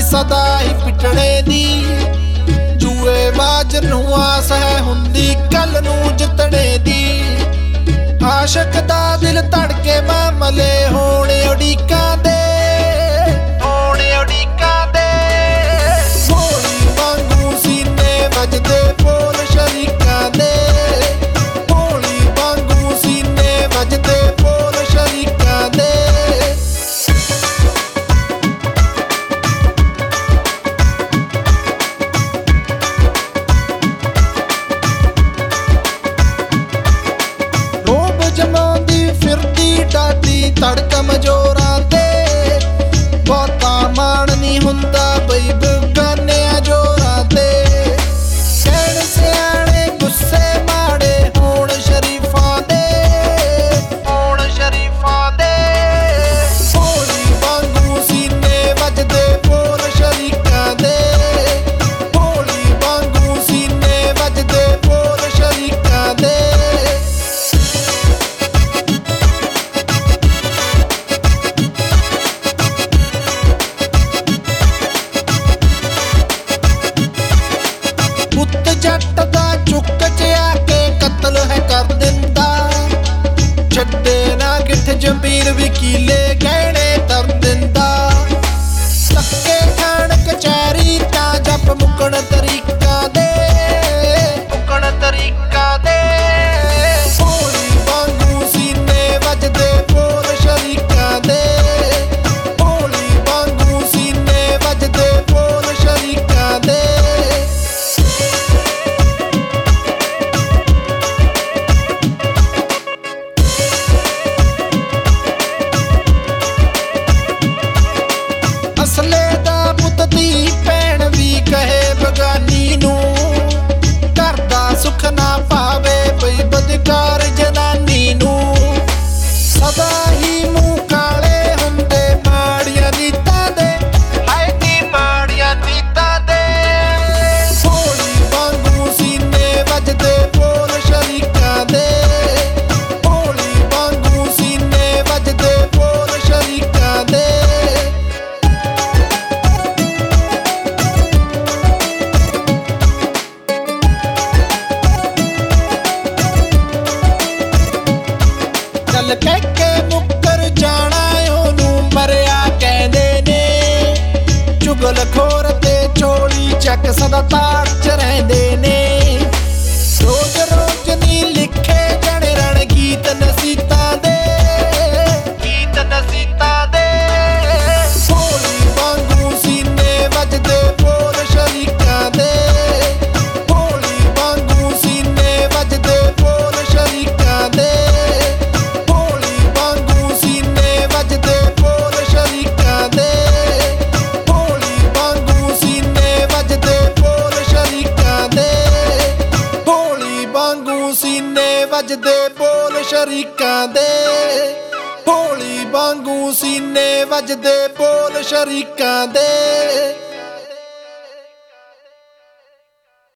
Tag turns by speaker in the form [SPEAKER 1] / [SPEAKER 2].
[SPEAKER 1] सदा ही पिटणे दी। जूएबाज नूं आस है हुंदी कल नूं जितणे दी। आशक दा दिल धड़के मामले होणे उड़ीकां दे, होणे उड़ीकां दे। गोली वांगू सीने वजदे बोल शरीकां दे, गोली वांगू सीने वजदे बोल शरीकां दे। जमांदी फिरदी डाडी धड़कम जोरां ते, बहुता मान नहीं हुंदा बई बेगाने जोरां ते। कहण सियाणे गुस्से माड़े होण शरीफां दे, होण शरीफां दे। गोली वांगू सीने वजदे बोल शरीकां दे, गोली वांगू सीने वजदे बोल शरीकां दे। पुत जट दा चुक च आके कतल है कर दिंदा, छड्डे ना गिठ जमीर वकीले गहने तर दिंदा। धक्के खाण कचहरी तां जप मुकण तरीका दे, मुकण तरीका दे। गोली वांगू सीने वजदे बोल शरीकां दे, गोली वांगू सीने वजदे बोल शरीकां दे। असले दा पुत दी भैण भी कहे बगानी नूं, घर दा सुख ना पावे बई बदकार जनानी नूं। सदा ही मूंह काले हुंदे माड़ियां नीतां दे, हाय नी माड़ियां नीतां दे। गोली वांगू सीने वजदे बोल शरीकां दे, गोली वांगू सीने वजदे बोल शरीकां दे। गल कह के मुकर जाना ओनू मरिया कहंदे ने, चुगल खोर ते चोली चक सदा ताड़ च रहिंदे ने। रोज रोज नी लिखे जण रण गीत नसीतां दे, गीत नसीतां दे। गोली वांगू सीने वजदे बोल शरीकां दे, गोली वांगू सीने वजदे बोल शरीकां दे। गोली वांगू सीने वजदे बोल शरीकां दे, गोली वांगू सीने वजदे बोल शरीकां दे। गोली वांगू सीने वजदे बोल शरीकां दे, गोली वांगू सीने वजदे बोल शरीकां दे।